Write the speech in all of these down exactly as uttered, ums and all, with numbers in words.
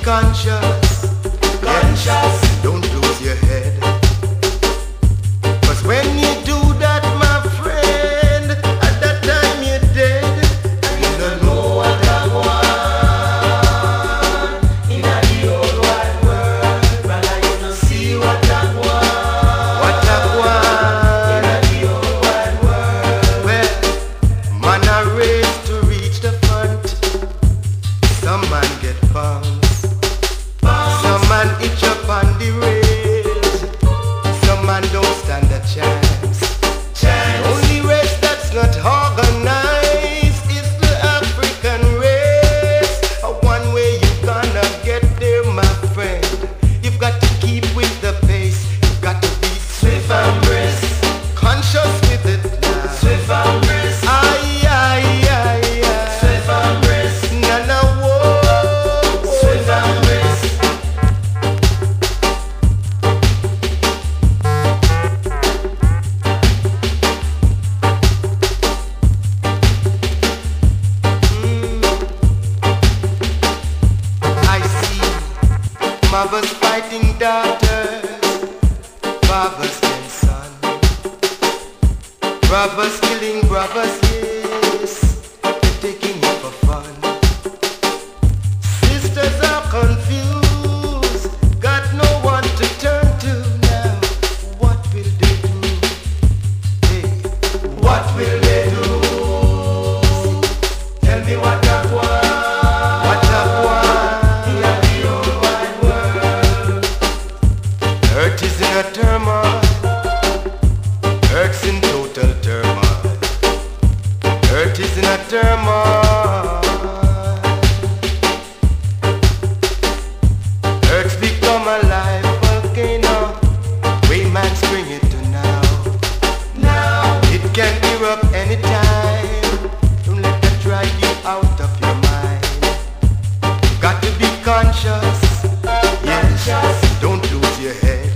conscious, conscious. Don't lose your head. Cause when you do that, my friend, at that time you're dead. And you don't know what I want. In the whole wide world, brother, you don't see what I want. What I want. In the whole wide world. Well, man are raised to reach the front. Some man get bombs. Some man itch up on the rails. Some man don't stand a chance. The only race that's not organized is the African race. A one way you gonna get there, my friend. You've got to keep with the pace. You've got to be swift and brisk, conscious with it now. Swift and brisk. Aye, aye, aye, aye. Swift and brisk. Na na whoa. Swift and brisk. I see mothers fighting daughters, fathers and sons, brothers killing brothers, yes, they're taking it for fun. Sisters are confused, got no one to turn to now. What will they do? Hey, what will they do? Tell me what I want. What I want. In the whole wide world. Earth is in a turmoil. Earth's in total turmoil. Earth is in a turmoil. Earth's become a live volcano. Way man's bring it to now. Now it can erupt anytime. Don't let that drive you out of your mind. Got to be conscious. Yes, don't lose your head.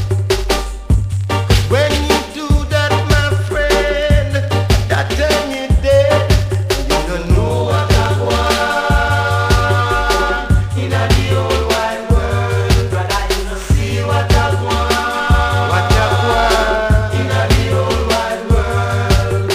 When you do that, my friend, that time you're dead. You don't know what I want. In the whole wide world, brother, you don't see what I want. What I want. In the whole wide world.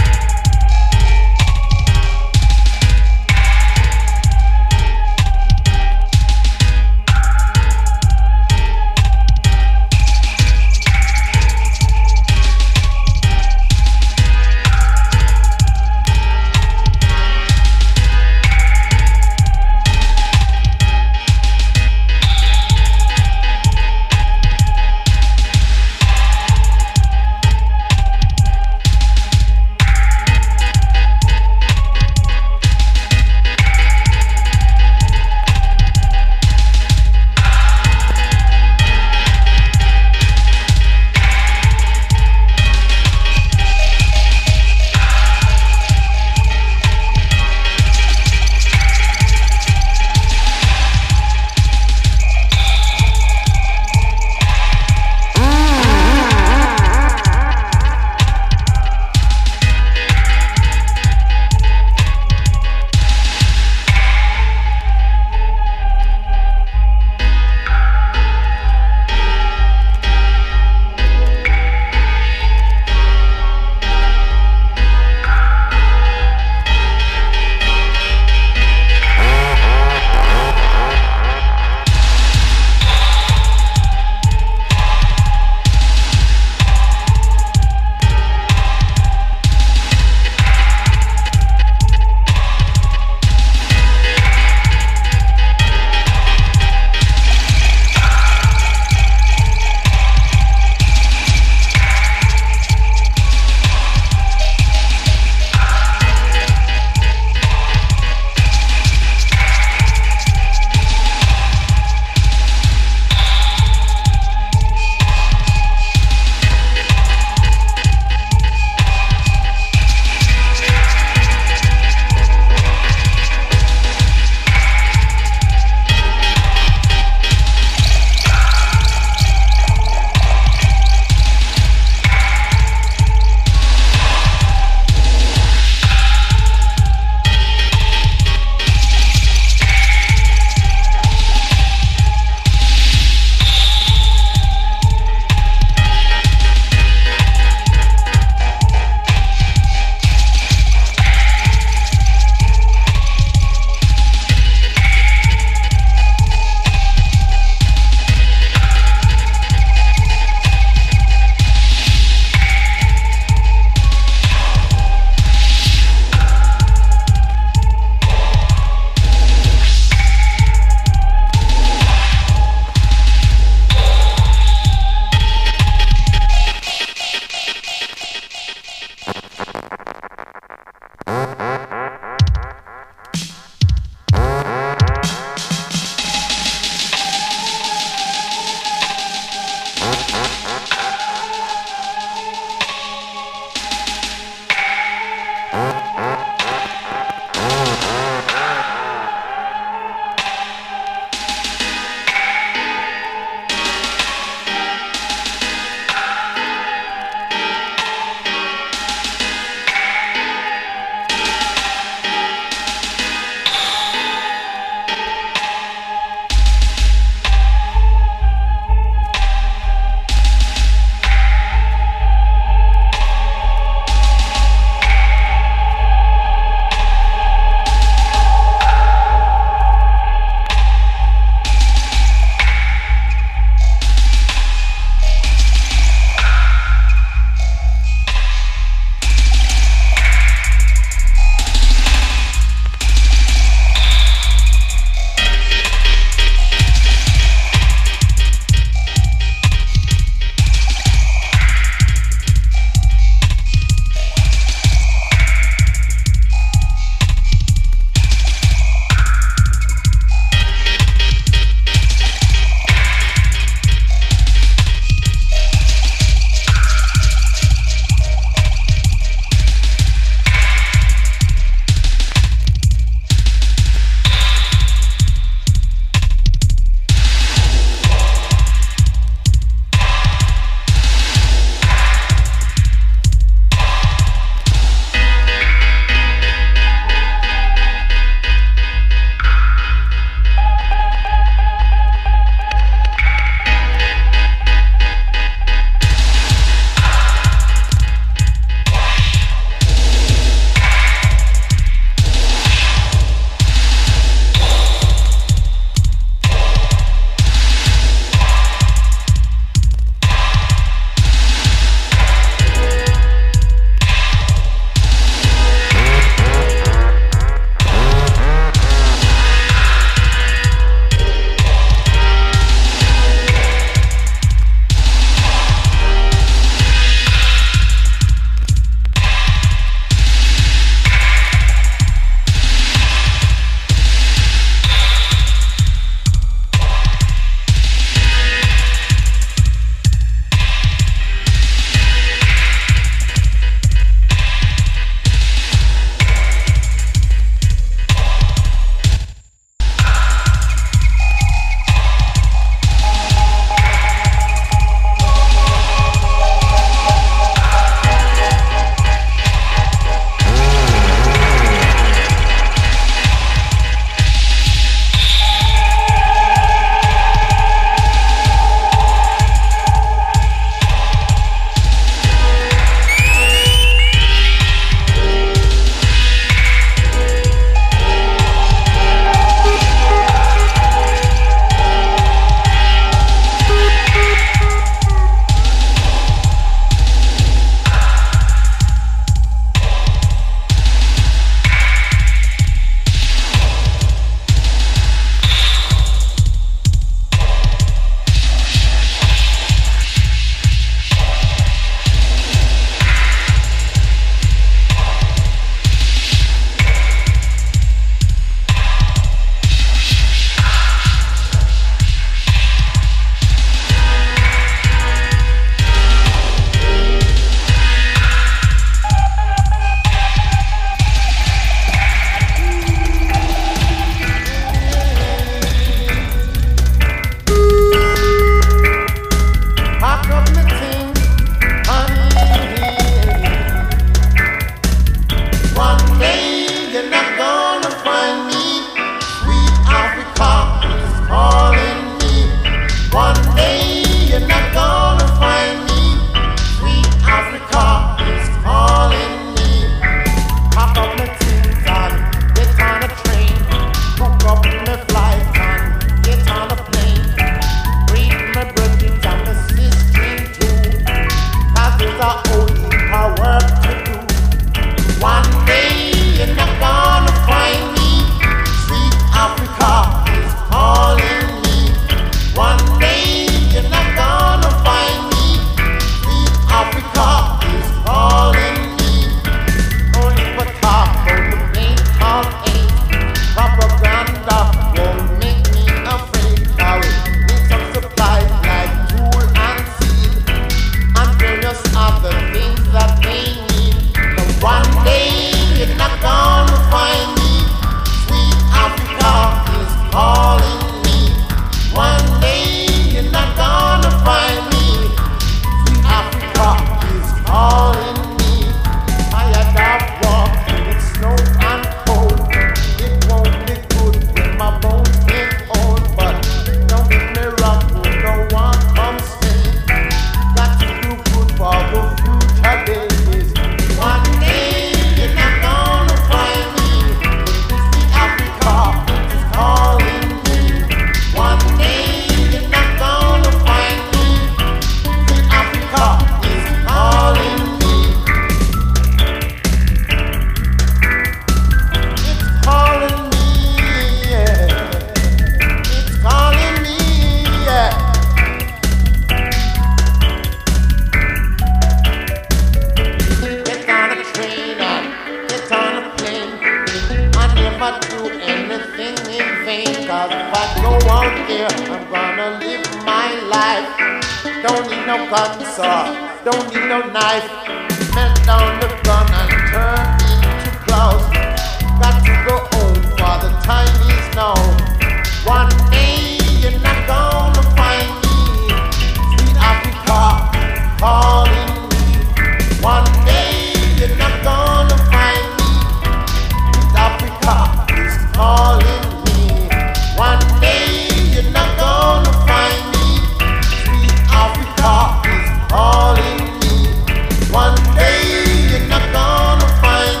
never do anything in vain. Cause if I go out there, I'm gonna live my life. Don't need no gun, sir. Don't need no knife. Melt down the gun and turn into clouds. Got to go home for the time is now. One day you're not gonna find me. Sweet Africa calling me. One day you're not gonna find me. Sweet Africa is calling me. One day you're not gonna find me. Sweet Africa is calling me. One day you're not gonna find me.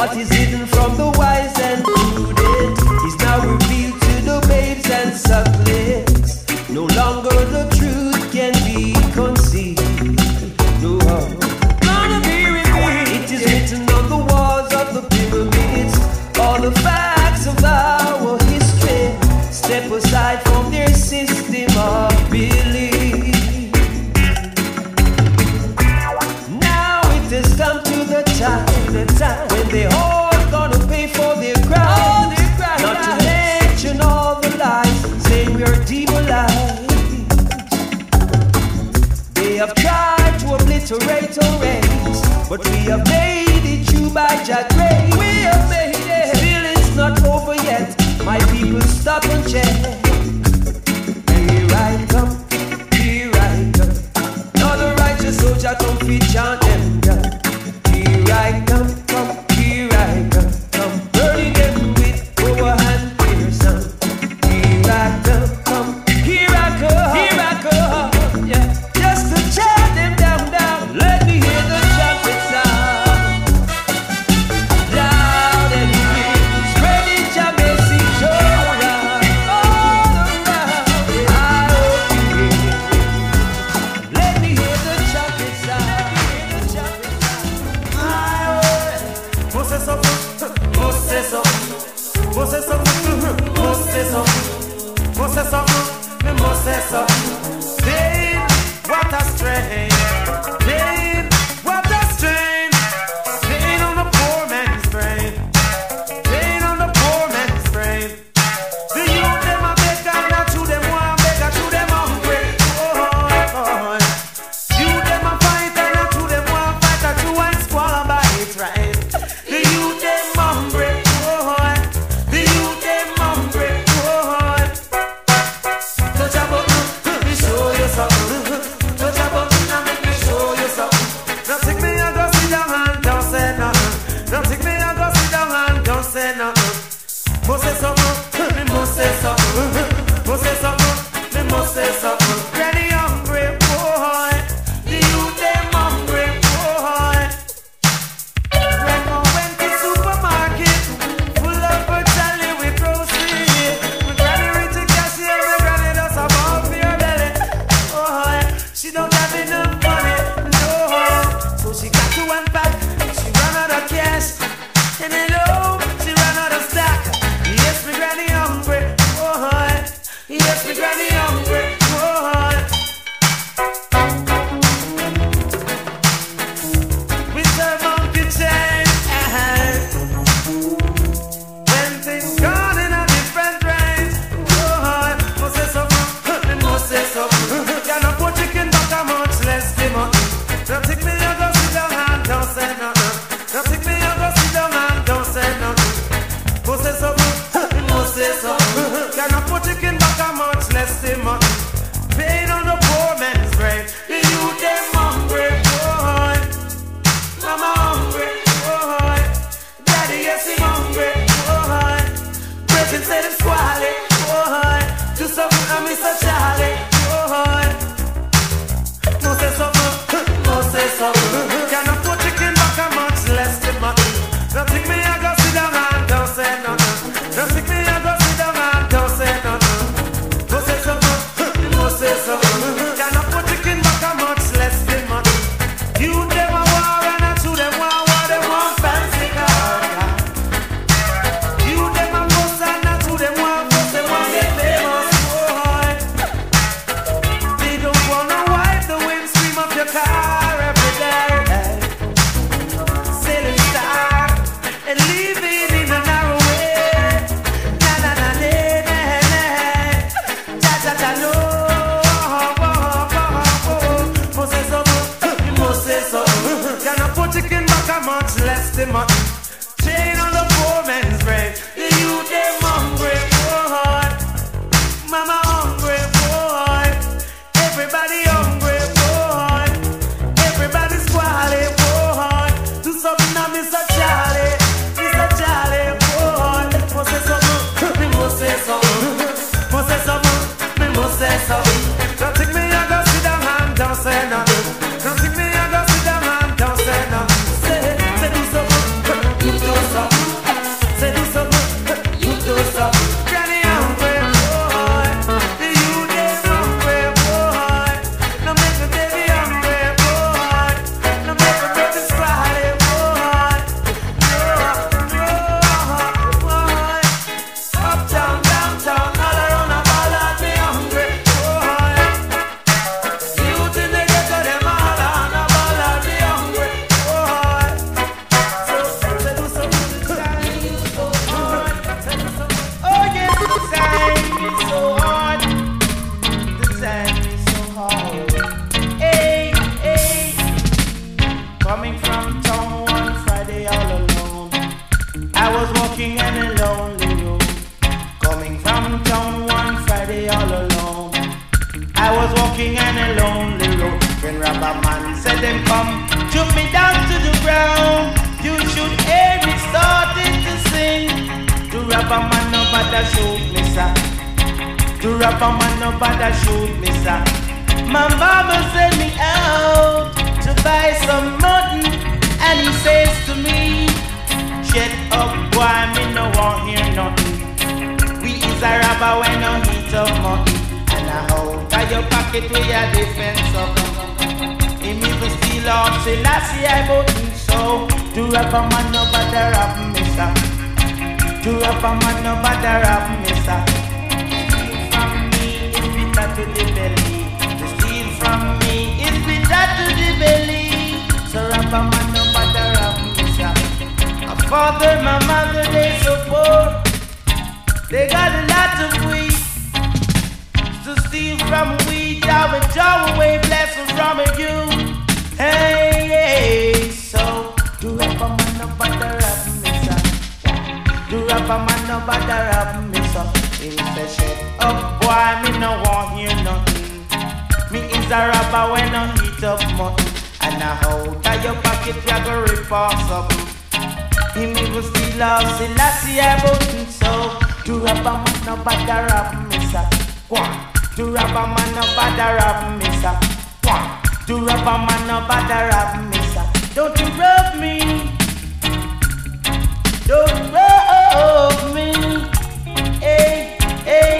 What is hidden from the wise and prudent is now revealed to the babes and sucklings. No longer the truth can be concealed. No, gonna be revealed. It is written on the walls of the pyramids, all the facts of our history. Step aside from their system of belief. Now it has come to the time, the time when they all gonna pay for their crimes. Not to mention all the lies, saying we are demonized. They have tried to obliterate our race, but we have made it through by Jah grace. We have made it. Still it's not over yet. My people stop and check. Here I come, here I come. Another righteous soldier come fit chant them down. Here I come, come, here I come, come burning them with our hand piercing. Here I come, come, here I come, here I come, yeah. Just to chant them down, down. Let me hear the trumpet sound. Loud and clear, spreading Jah message around. Oh, I was walking on a lonely road, coming from town one Friday all alone. I was walking on a lonely road when Rabba Man said them come, took me down to the ground. You should hear me starting to sing. To Rabba Man nobody shoot me sir. To Rabba Man nobody shoot me sir. My mama sent me out to buy some mutton, and he says to me, shut up boy, me no want hear nothing. We is a robber when no heat of money, and I hold by your pocket with your defense of him even steal off, say last year I bought him so. To Rabba Man nobody rob me sir. To Rabba Man nobody rob me sir. From me is bitter to the belly. To steal from me is bitter to the belly. So Rabba Man nobody rob me sir. My father, my mother, they so poor. They got a lot of weed to steal from weed. I will draw away blessings from you. Hey, hey, so do Rabba Man nobody rob me sir. Do Rabba Man nobody rob me sir. Him say shut up boy, me no want hear nothing. Me is a robber when I heat up mutton, and I hold out your pocket, you go rip off something. Him even steal off, say last year I bought him so. Do Rabba Man nobody rob me sir. Do Rabba Man nobody rob me sir. Do Rabba Man nobody rob me sir. Don't you rob me. Don't rob me. Hey, hey.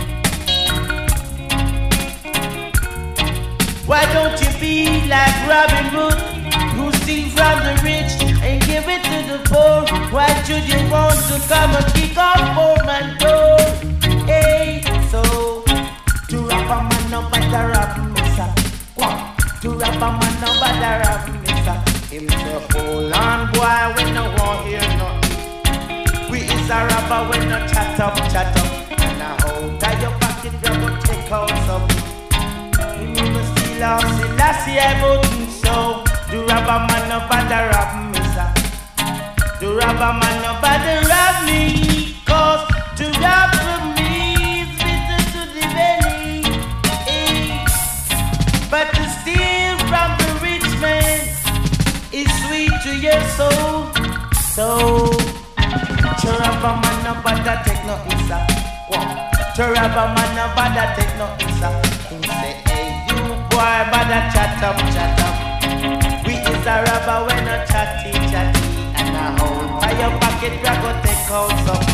Why don't you be like Robin Hood, who steal from the rich and give it to the poor? Why should you want to come and kick off poor man's door? Hey, so to Rabba Man nobody rob me sir. To Rabba Man nobody rob me sir. Him say hold on boy, we no want hear nothing. We is a robber when no chat up, chat up. And I hold out your pocket, you go take out some. Him even steal off, see last year I bought him so. Do Rabba Man nobody rob me sir. Do Rabba Man nobody rob me, cause to rob from me is bitter to the belly. Eh. But to steal from the rich man is sweet to your soul. So to Rabba Man nobody take no answer. To Rabba Man nobody take no answer. He say hey you boy bother chat up, chat up. We is a robber when no chatty chatty, and I hold by your pocket I go take out something.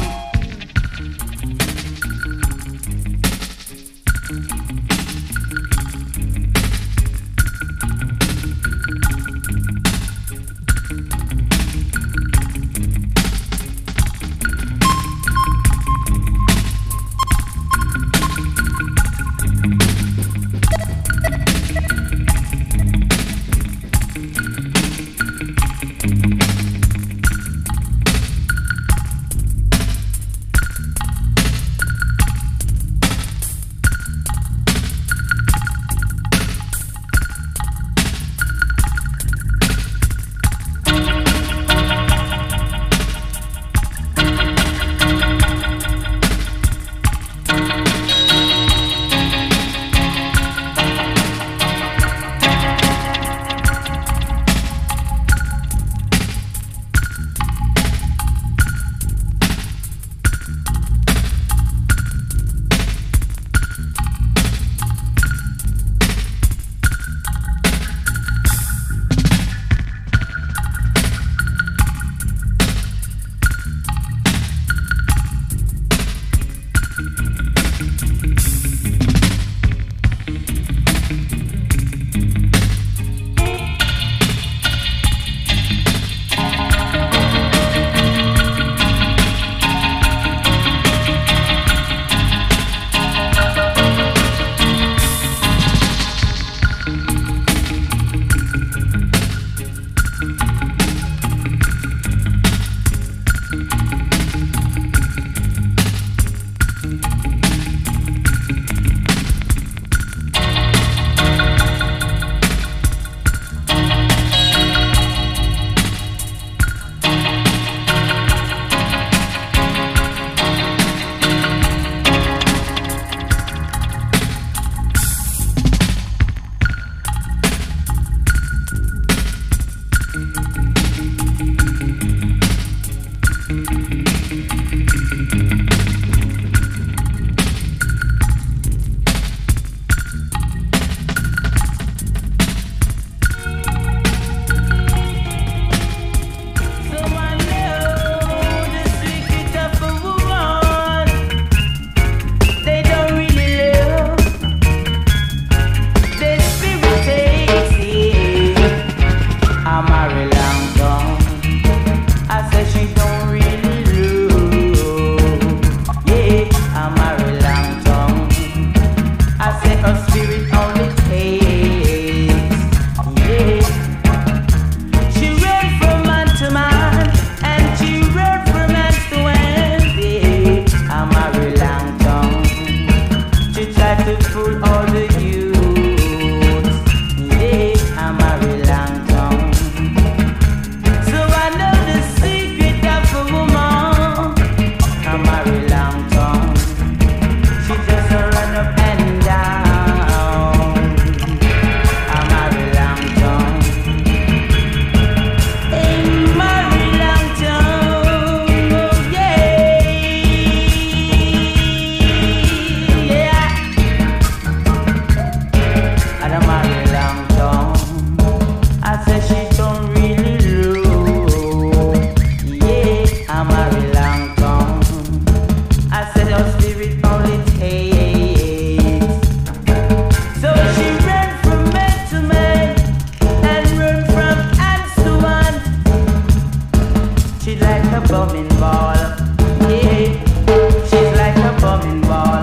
She's like a bumming ball. Yeah, she's like a bumming ball.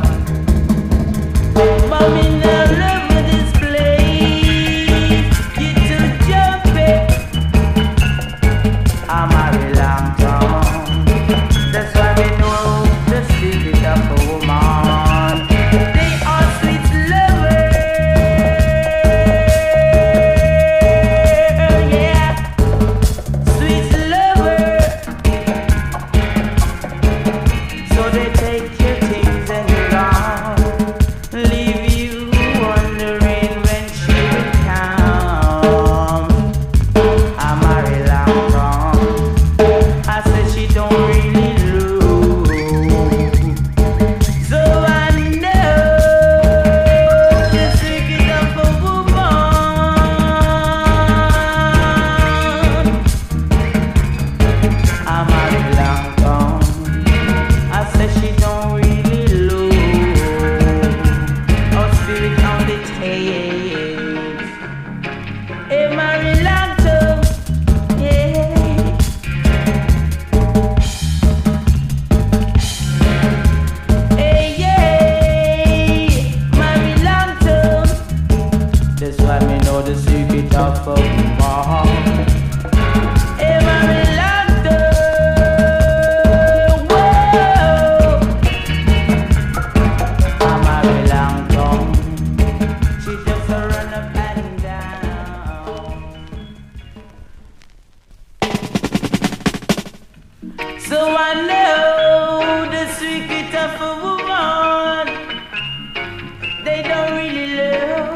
Bumming all over this place. Get to jump it. I'm Mary Longton. That's why we know the secret of a woman. They are sweet lovers. Yeah, sweet lovers. So they take your things and gone, leave you wondering when she will come. I'm Mary Longton. I said she don't really lose. So I know the secret of a woman. I'm Mary Longton. I said she don't really lose. Her spirit only takes. Hey, Mary Longton, yeah. Hey, yeah, Mary Longton. That's why me know the secret of a woman. Hey, Mary Longton, whoa. I'm Mary Longton. She just a run up and down. So I know the secret of a woman. They don't really love.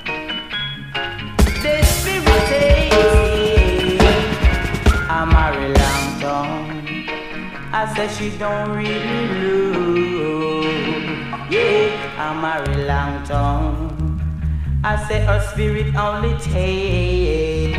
They spirit is. I'm Mary Longton. I said she don't really lose. Yeah, I'm Mary Longton. I said her spirit only takes.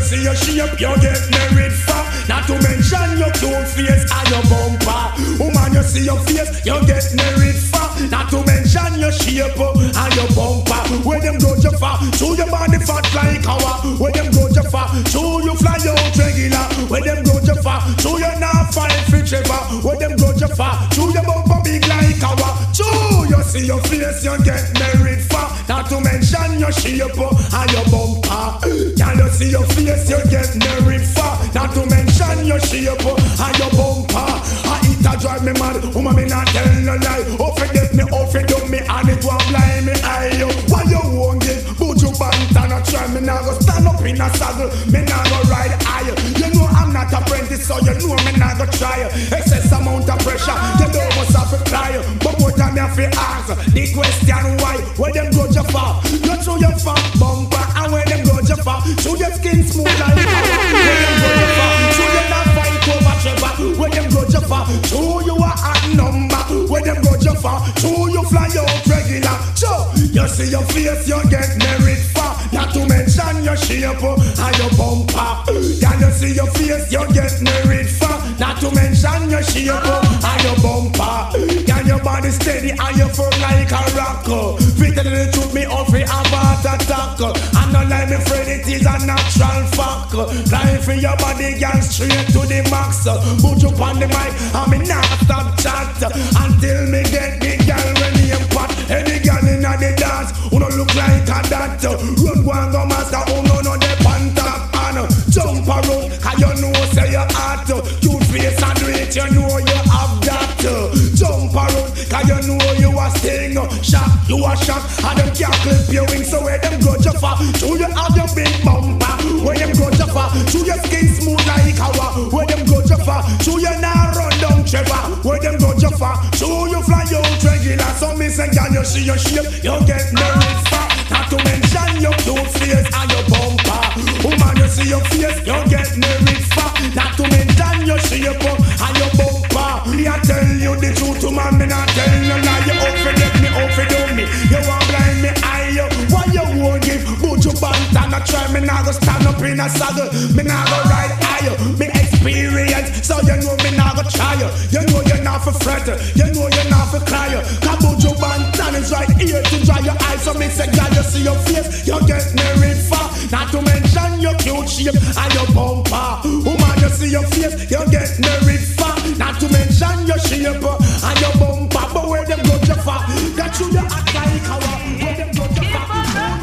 see your shape, you get married for. Not to mention your cute face and your bumper. Woman, you see your face, you get married for. Not to mention your shape and your bumper. Where them go to far, show your body fat like our. Where them go to far, show you fly out regular. Where them go to far, show you not fight for Trevor. Where them go to far, show your bumper big like our. Show you see your face, you get married for. Not to mention your shape and your bumper. Can you see your face, you get married for. Not to mention your shape and your bumper. I it a drive me mad, woman me not tell no lie. Oh forget me, oh forget me, and it won't blind me eye. Why you won't give, but you bant and a try. Me nah go stand up in a saddle, me nah go ride high. You know I'm not apprentice, so you know me nah go try. Excess amount of pressure, you don't must have to cry. But what time me have to ask the question why? Where them go to far? You throw your fat bumper, and where them go to far? Show your skin smooth like power. Where them go to far? Show you not fight over Trevor. Where them go to far? Show you a hot number. Where them go to far? Show you fly out regular. So you see your face, you get married for. Not to mention your shape and your bumper. Can you see your face, you get married for. Not to mention your shape and your bumper. Can your body steady and you firm like a rock. Fit to the truth, me off it a heart attack. And not like me afraid it is a natural fact. Flying for your body, girl, straight to the max. Put you on the mic and me not stop chat until me get the girl when he pot. Any girl in the dance who don't look like a that. Run one go master who no no the pantap and jump around. Cause you know say you hot. Cute face and do it, you know you have that. Jump around, cause you know you a sting. Shot, you a shot, and them can't clip your wings. So where them go to far? Show you have your big bumper. Where them go to far? Show your skin smooth like our. Where them go to far? Show you now run down Trevor. Where them go to far? Show you fly out regular. So me say, can you see your shape? You get married far. Not to mention your cute face and your bumper. Woman, you see your face, you get married far. Not to mention your shape and your bumper. Me I tell you the truth, man, me not tell you lie. You out for get me, out for do me. You want blind me eye. Why you won't give? But you bant and I try. Me not go stand up in a saddle. Me not go ride high. Me experience, so you know me not go try. You know you're not for fret. You know you're not for cry. Cause but you bant and it's right here to dry your eyes. So me say, girl, you see your face, you get married far. Not to mention your cute shape and your bumper. Woman, you see your face, you get married far. Not to mention your shape and your bumper. But where them go to far? That you the act like how. Where them go to far?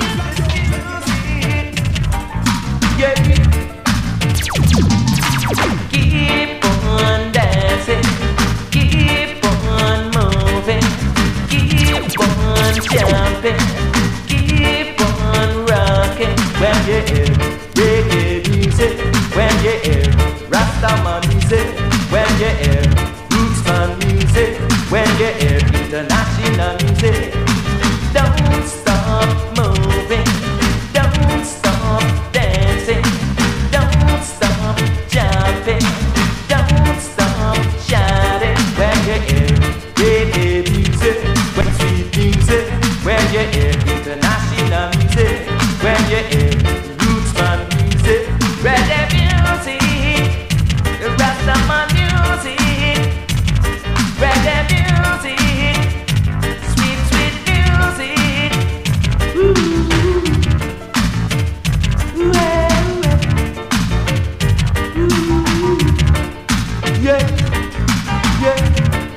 Yeah. Keep on dancing, keep on moving, keep on jumping, keep on rocking. When you hear reggae music, when you hear Rastaman music, when you hear Rootsman music, when you hear international music, don't stop moving, don't stop dancing, don't stop jumping, don't stop shouting. When you hear reggae music, when sweet music, when you hear international music, when you hear Rootsman music, reggae music, Rastaman music, reggae music, sweet sweet music. Ooh. Ooh, Ooh. Yeah, yeah.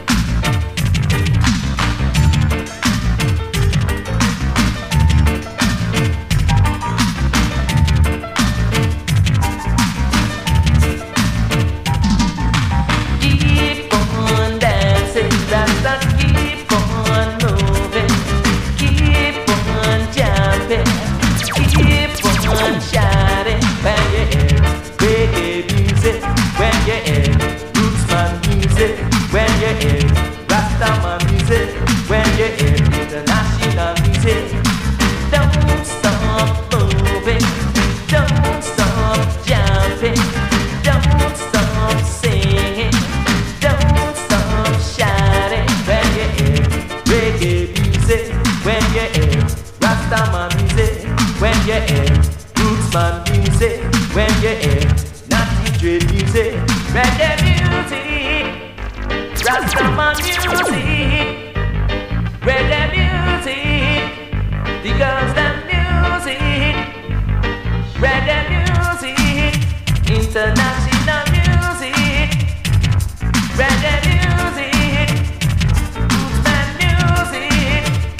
Keep on dancing, Rasta, keep on moving, keep on jumping, keep on shouting. When you hear reggae music, when you hear Rootsman music, when you hear Rastaman music, when you hear international music, don't stop moving, don't stop jumping, don't stop singing, don't stop shouting. When you hear reggae music, when you hear Rastaman music, when you hear Rootsman Rootsman music when you hear naughty dread music, reggae music, Rastaman music, reggae music, the girls them music, reggae music, international music, reggae music, Rootsman music.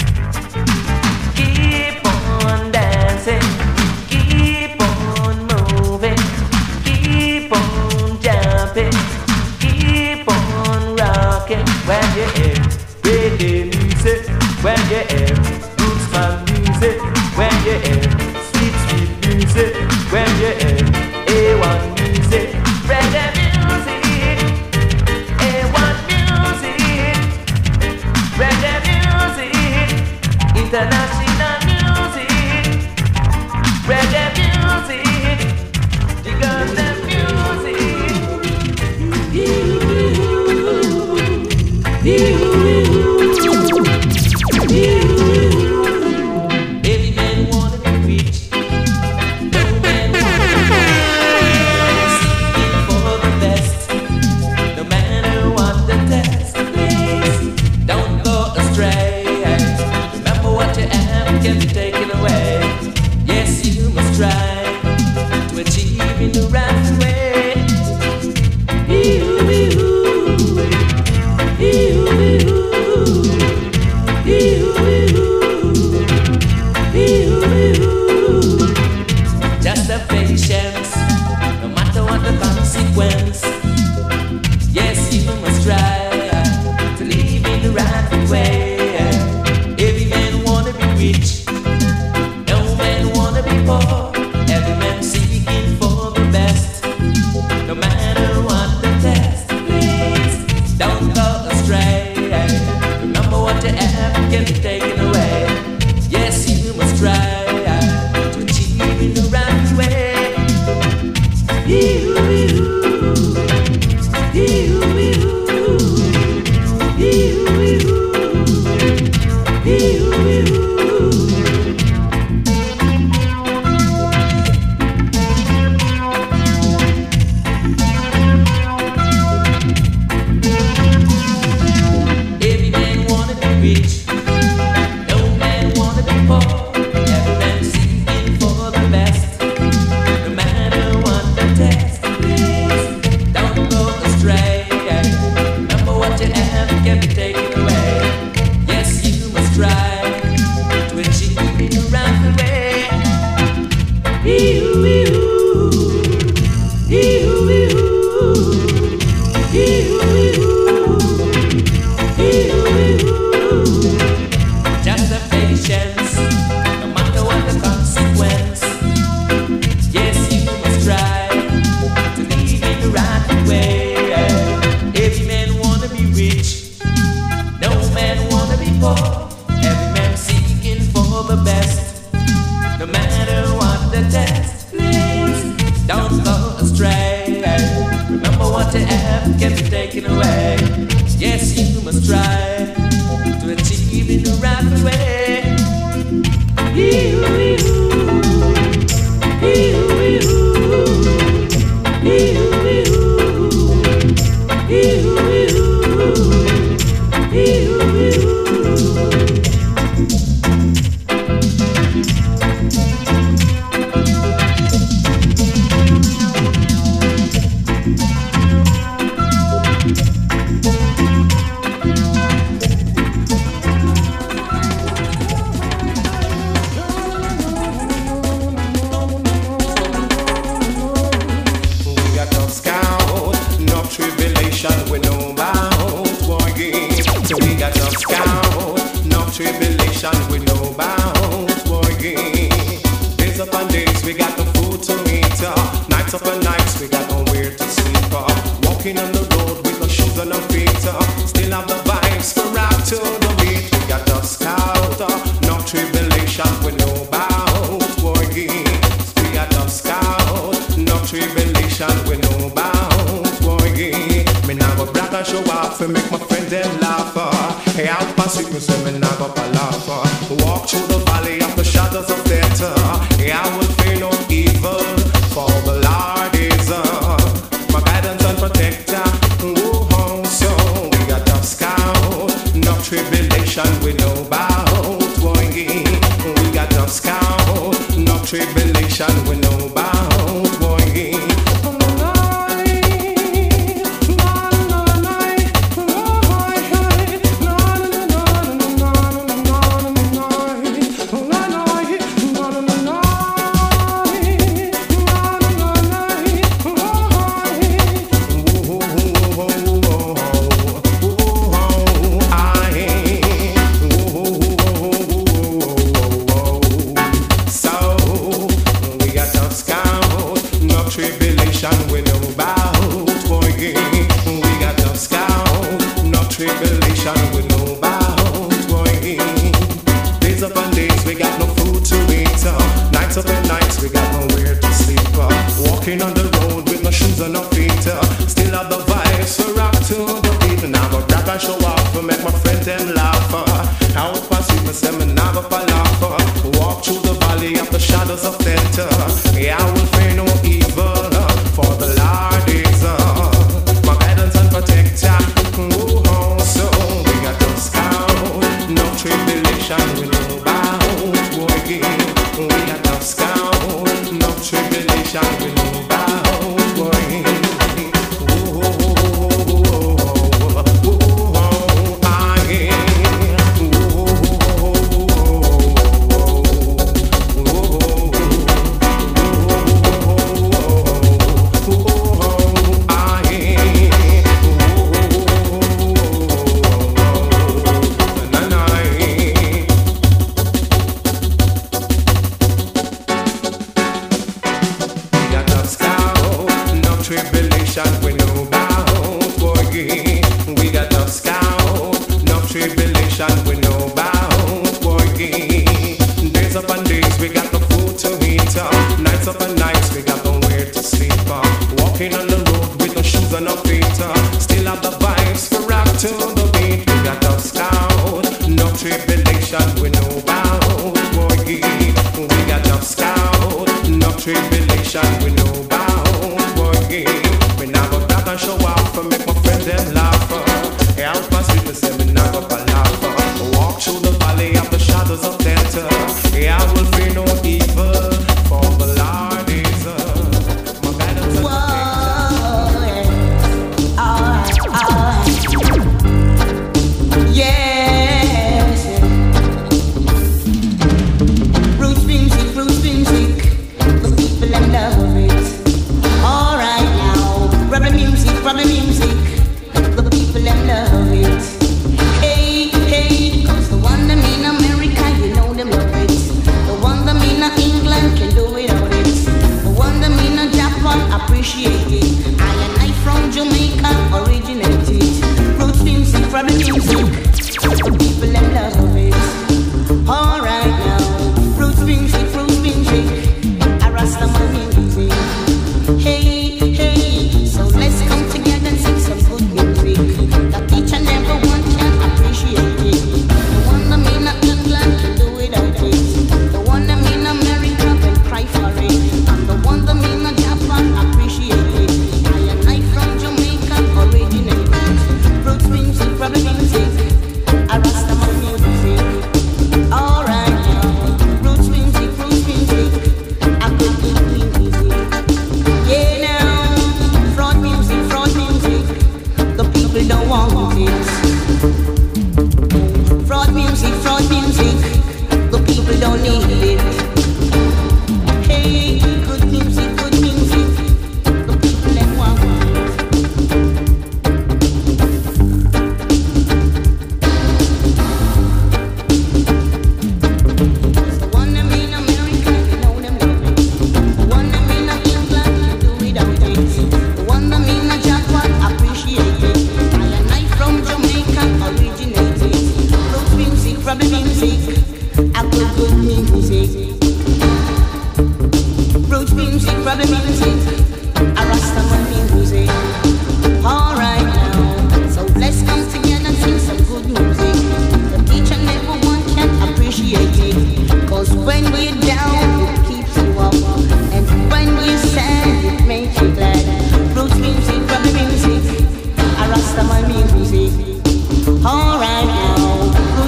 Keep on dancing, keep on moving, keep on jumping, keep on rocking. When you hear reggae music, when you hear Rootsman music, when you hear sweet sweet music, when you hear A one music, reggae music, A one music, reggae music, international music, reggae music, the girls them music. Every man wanna be rich, no man wanna be poor. Seeking for the best, no matter what the test. Please don't go astray. Remember what you have can be taken away. Yes, you must try to achieve in the right way. Just have patience, no matter what the consequence. Yes, you must try to live in the right way. Every man wanna be rich, no man wanna be poor. Every man seeking for the best, no matter what the test. Please don't go astray. Remember what you have can be taken away. Yes, you must try to achieve in the right way. Every man wanna be rich, no man wanna be poor. Every man seeking for the best, no matter what the test. Please don't go astray. Remember what you have can be taken away. Yes, you must try to achieve in the right way. Just have patience, no matter what the consequence. Yes, you must try to live in the right way. Every man wanna be rich, no man wanna be poor. Every man seeking for the best, no matter what the test. Please don't go astray. Remember what you have can be taken away. Yes, you must try to achieve in the right way. fi make my friend them laugh. Hey, I'll pass it, me say me nah go palaver. Walk through the valley of the shadows of death. Hey, I will fear no evil. tribulation we know about, boy.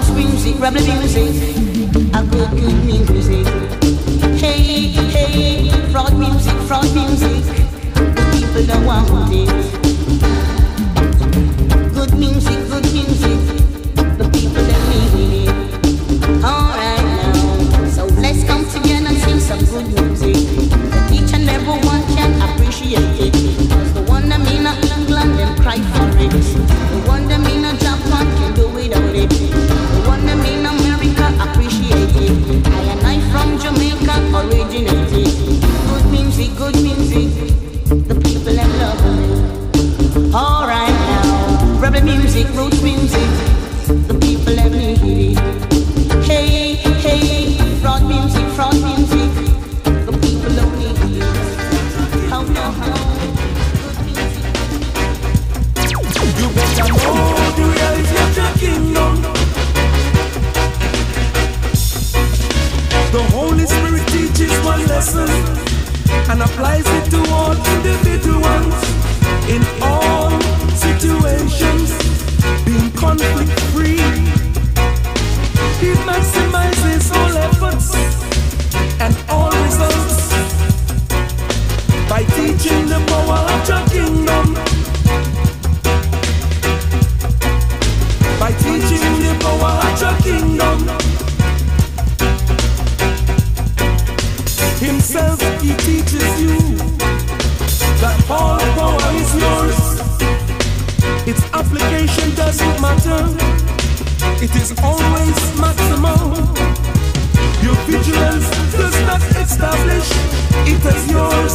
Rebel music, a good, good music. Hey, hey. want it. Good music, good music, the people that need it. Alright now, so let's come together and sing some good music that each and every one can appreciate it. Cause the one that mean in England, them cry for it. The one that mean in Japan can do without it. The one that mean America appreciate it. I and I from Jamaica originated. Good music, good music, the people that love it. Alright now, rebel music, roots music, the people that need it. Hey, hey, fraud music, fraud music, the people don't need it. How, how, how, good music. You better know the reality of your kingdom. The Holy Spirit teaches one lesson and applies it to all individuals in all situations, being conflict free. He maximizes all efforts and all results by teaching the power of your kingdom. By teaching the power of your kingdom. Himself, he teaches you that all power is yours. Its application doesn't matter. It is always maximum. Your vigilance does not establish it as yours,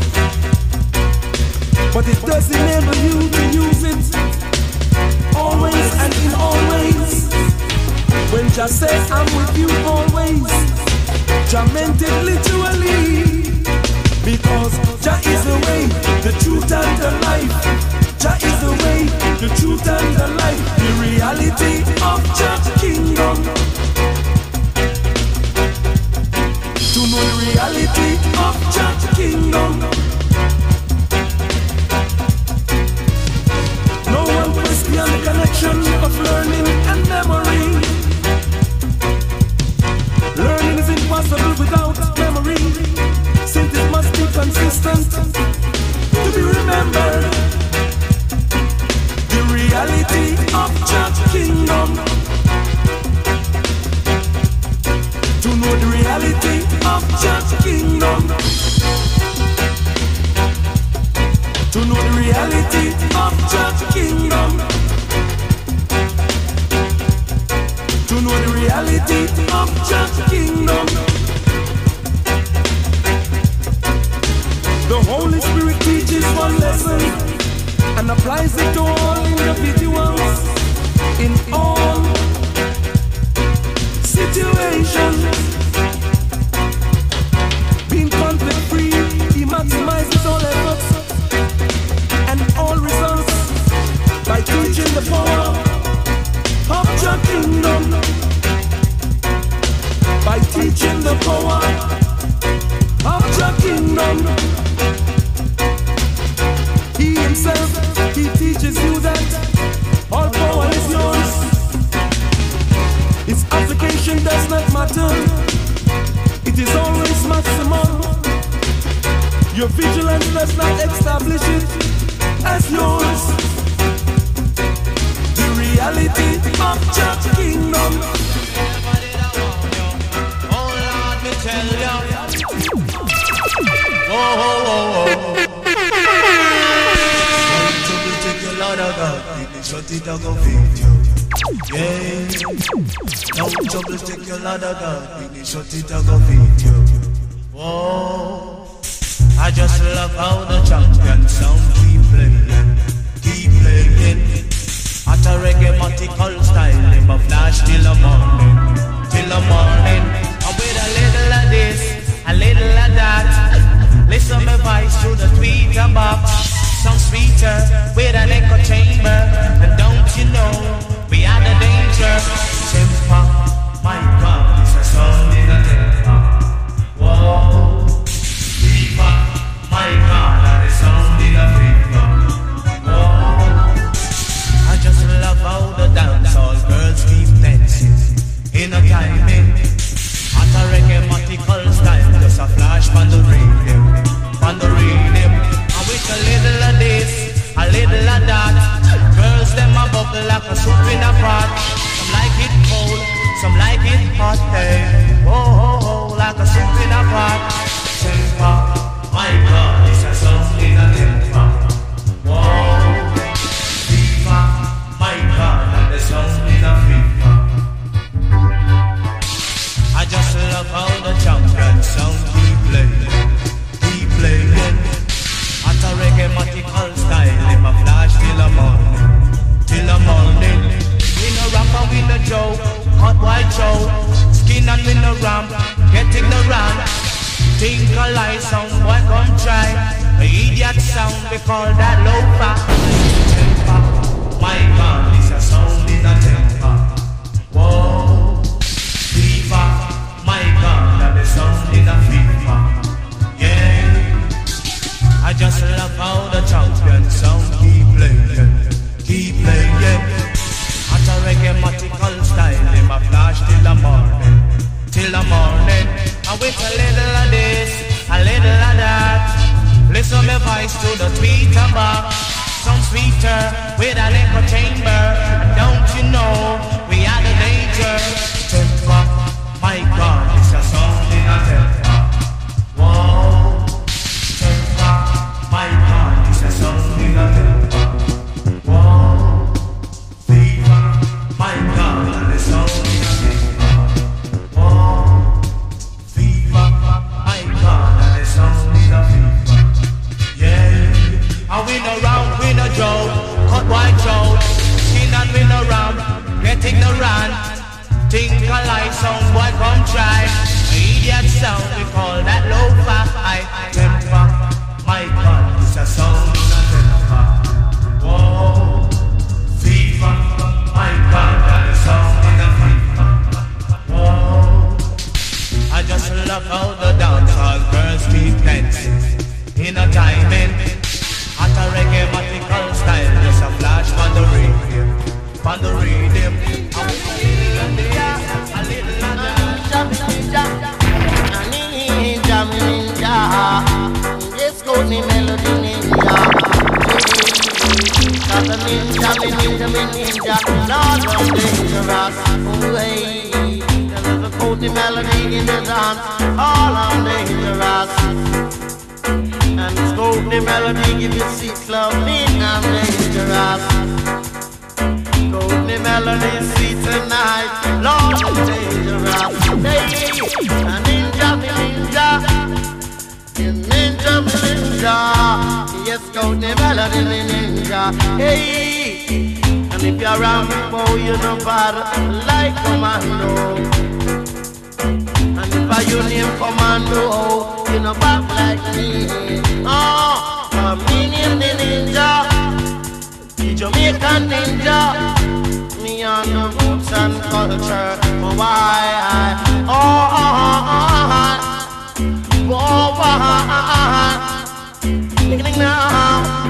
but it does enable you to use it always and in all ways. When Jah says I'm with you always, Jah meant it literally, because Jah is the way, the truth and the life. Jah is the way, the truth and the life. The reality of Jah's kingdom. To know the reality of Jah's kingdom. No one question the connection of learning and memory. Learning is impossible without memory, since it must be consistent to be remembered. The reality of Jah's kingdom. To know the reality of Jah's kingdom. To know the reality of Jah's kingdom. To know the reality of Jah's kingdom. The Holy Spirit teaches one lesson and applies it to all individuals in all situations. Being conflict free, he maximizes all efforts and all results by teaching the power of your kingdom. By teaching the power of your kingdom. He himself, he teaches you that all power is yours. Its application does not matter. It is always maximum. Your vigilance does not establish it as yours. The reality of Jah's kingdom. Oh Lord, me tell you. Oh, oh, oh, oh. Trouble take your Lord of God, shut it down, go feed you. Yeah. No trouble take your Lord of God, shut it down, go feed you. Oh, I just love how the champion sound keep playing, keep playing. At a reggae-matical style, him a flash till the morning, till the morning. And with a little of this, a little of that. Listen my voice through the tweeter box. Some sweeter with an echo chamber. And don't you know, we are the danger. Temper, my God, it's a sound in a temper. Whoa, deeper, my God, that is sound in a fever. Whoa, I just love how the dance all girls keep dancing in a timing. At a reggae-matical style, just a flash on the rhythm, on the rhythm. And with a little of this. bubble like a soup in a pot. Some like it cold, some like it hot, hey. Oh, oh, oh, like a soup in a pot. Temper, my God, it's a song in a temper. Whoa, fever, my God, and the song in a fever. I just love how the champion sound keep playing, keep playing. At a reggae-matical style, him a flash till the morning, till the morning. We no rapper, we no joke, hot white show, skin and we no ramp, get ignorant. Think a lie sound, boy come try. A idiot sound, we call that low-fi. Temper, my God, it's a sound in a temper. Whoa, fever, my God, that the sound in a fever. Yeah, I just love how the champion sound keep playing, keep playing. At a reggae-matical style, him a flash till the morning, till the morning. I wait a little of this, a little of that. Listen my voice to the tweeter box. Some sweeter with a liquor chamber. Don't you know we are the danger? Temper, my God, it's a song in a temper. Whoa, temper, my God, it's a song in a temper. Whoa, fever, my God, and the song in a temper. Whoa. And we no round, we no joke, cut white joke, skin and we no round, get ignorant. Think a lie sound, boy come try. Idiot sound, we call that low-fi. Temper, my God, it's a sound in a temper. Whoa, fever, my God, that is sound in a fever. Whoa, I just love how the dancehall girls keep dancing in a timing. At a reggae-matical style, there's a flash on the rhythm, on the rhythm. A little ninja, ninja, ninja. Let's go the melody ninja. Got the ninja, ninja, ninja. Lord of dangerous. Oh hey, there's a cold melody in the dance. All on dangerous. And scope the melody, give you six love, me and dangerous. Scope the melody, see tonight, Lord is dangerous. Hey, a ninja, me ninja, a ninja, me ninja. Yes, scope the melody, me ninja. Hey, and if you're around me, boy, you know bad like commando. And if I your name commando, you know back like me. Oh, uh, me name the ninja, the Jamaican ninja. Me on the roots and culture. Oh why? Oh, oh, oh, oh, why? Beginning now.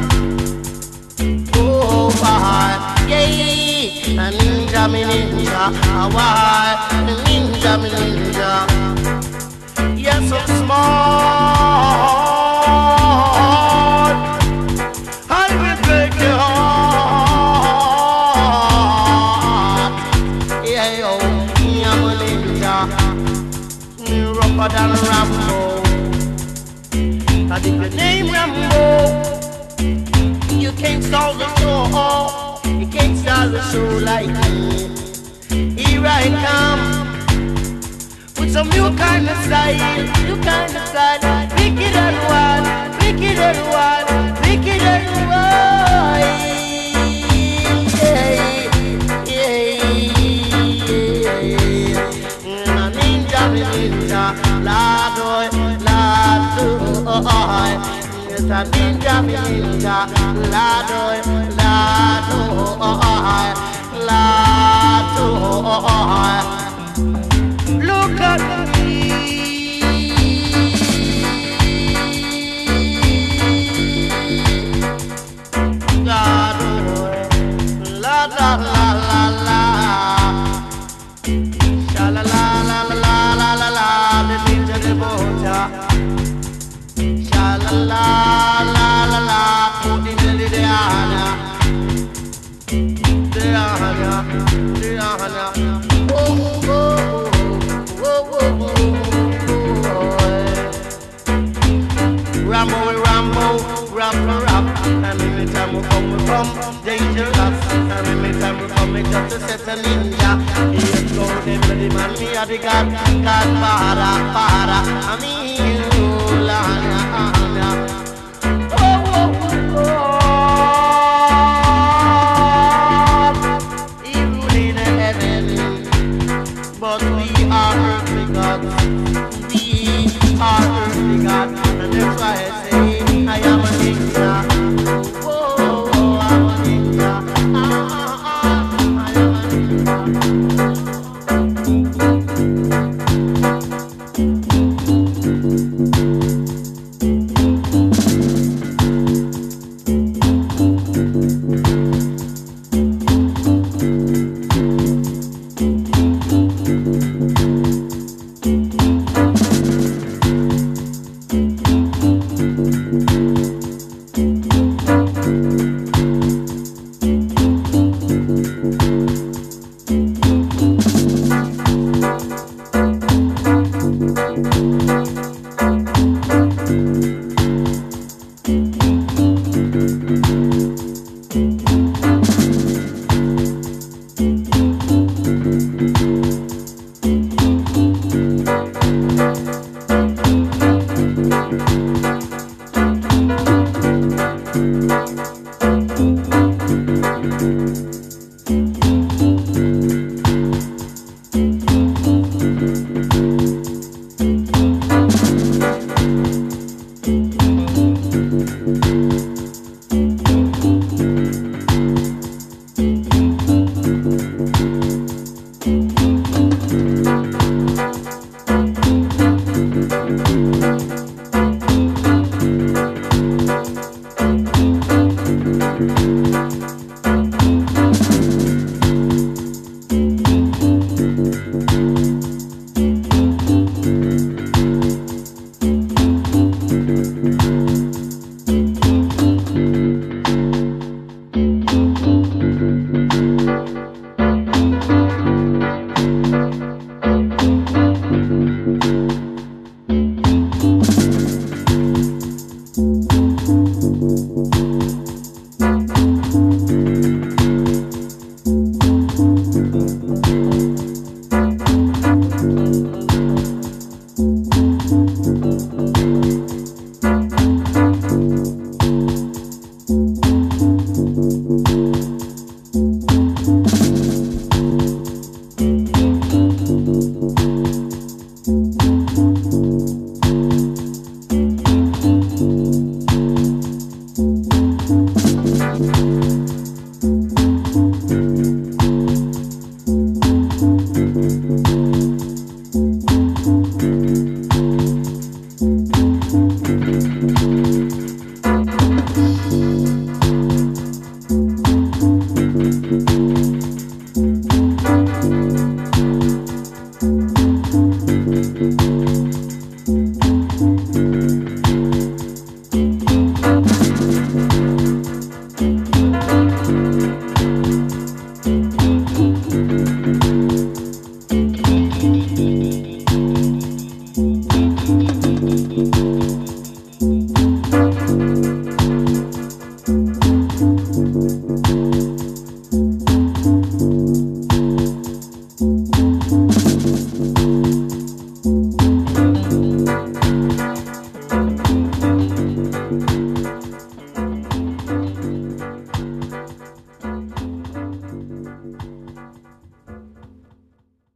Oh why? Yeah, a ninja, me ninja. Why? Ninja, me ninja. Yes, I'm smart. I will break your heart. Yeah, yo, me I'm a ninja. Me rougher than Rambo. And if your name Rambo, you can't solve the show. You can't start the show like me. Here I come. With some new kind of style, new kind of style. Wicked and wild, wicked and wild, wicked and wild. Yeah, yeah, yeah. Ninja, ninja, ladoy, ladoy. It's a ninja, ninja, ladoy, ladoy, ladoy. Look at me. God, la la la la la. Sha la la la la la la la. The ninja the boja. Sha la la la la la. Put in the Liliana. The Rambo, we Rambo, rap, rap. And every time we come, we come dangerous. And every time we come, we just to set a ninja. Here go them, the man, me a the God, God, Father, Father. I mean you, Lord.